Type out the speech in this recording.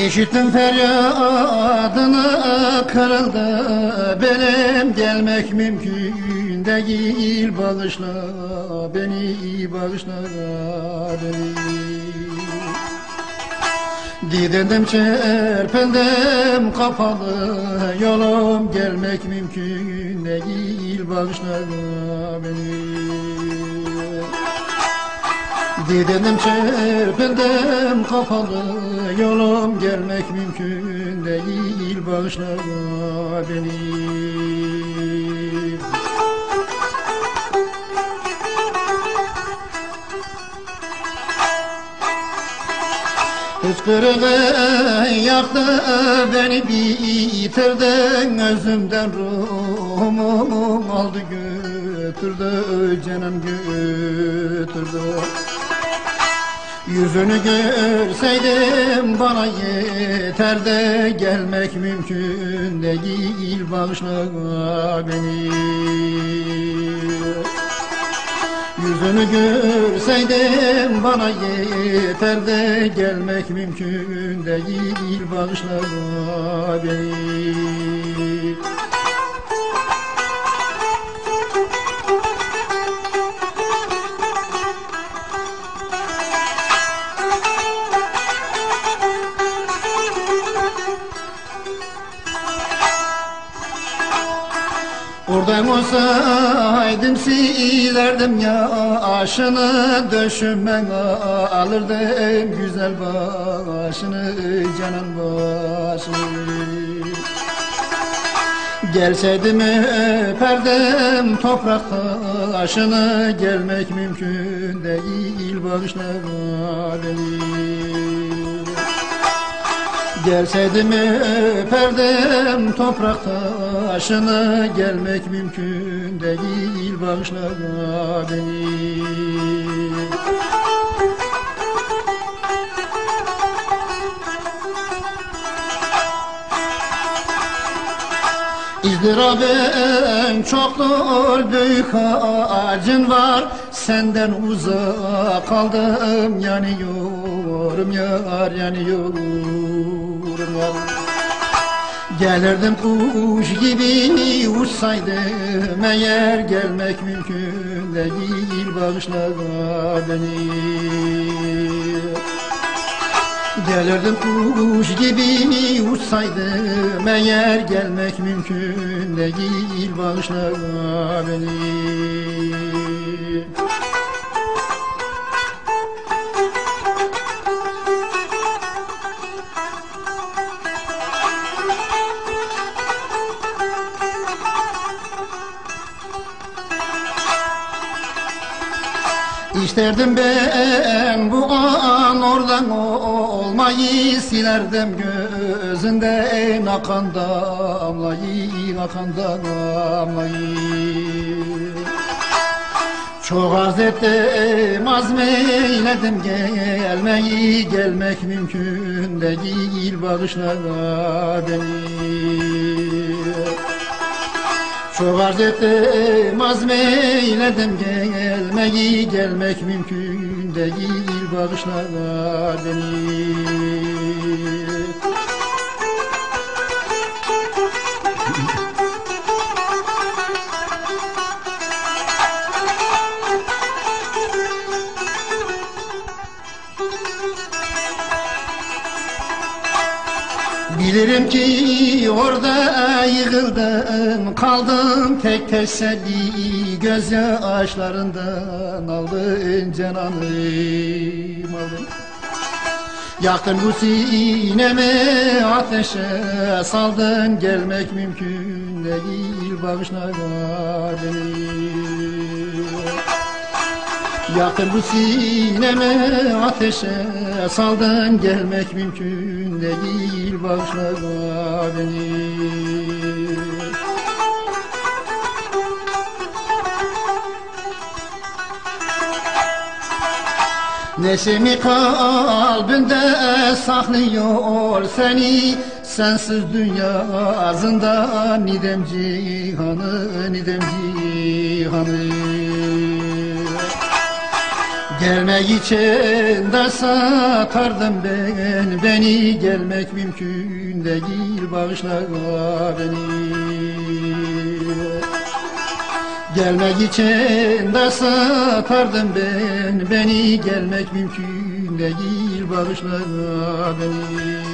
İşittim feryadını, kırıldı belim, gelmek mümkün değil, bağışla beni, bağışla beni. Didindim çırpındım kapalı yolum, gelmek mümkün değil, bağışla beni. Didindim çırpındım kapalı yolum, gelmek mümkün değil, bağışla beni. Hıçkırığın yaktı beni, bitirdin özümden ruhumu, aldı götürdü canım, götürdü. Yüzünü görseydim bana yeter de, gelmek mümkün değil, bağışla beni. Yüzünü görseydim bana yeter de, gelmek mümkün değil, bağışla beni. Oradan olsaydım silerdim yaşını, döşümen alırdım güzel başını, canan başını. Gelseydim öperdim toprak taşını, gelmek mümkün değil, bağışla beni. Gelseydim öperdim toprak taşını, gelmek mümkün değil, bağışla beni. İzdırabım çoktur, büyük acın var, senden uzak kaldım, yanıyorum yar, yanıyorum yar. Gelirdim kuş gibi uçsaydım eğer, gelmek mümkün değil, bağışla beni. Gelirdim kuş gibi uçsaydım eğer, gelmek mümkün değil, bağışla beni. İsterdim ben bu an oradan olmayı, silerdim gözünden akan damlayı, akan damlayı. Çok arz ettim, azmeyledim gelmeyi, gelmek mümkün değil, bağışla beni. Çok arz ettim, azmeyledim gelmeyi, gelmek mümkün değil, bağışla beni. Bilirim ki orada yıkıldım, kaldım tek teselli, gözyaşlarından aldın cananım, aldın. Yaktın bu sineme, ateşe saldın, gelmek mümkün değil, bağışla beni. Yaktın bu sineme, ateşe saldın, gelmek mümkün değil, bağışla beni. Nesimi kalbinde saklıyor seni, sensiz dünya ağzında, nidem cihanı, nidem cihanı. Gelmek için de satardım ben, beni gelmek mümkün değil, bağışla beni. Gelmek için de satardım ben, beni gelmek mümkün değil, bağışla beni.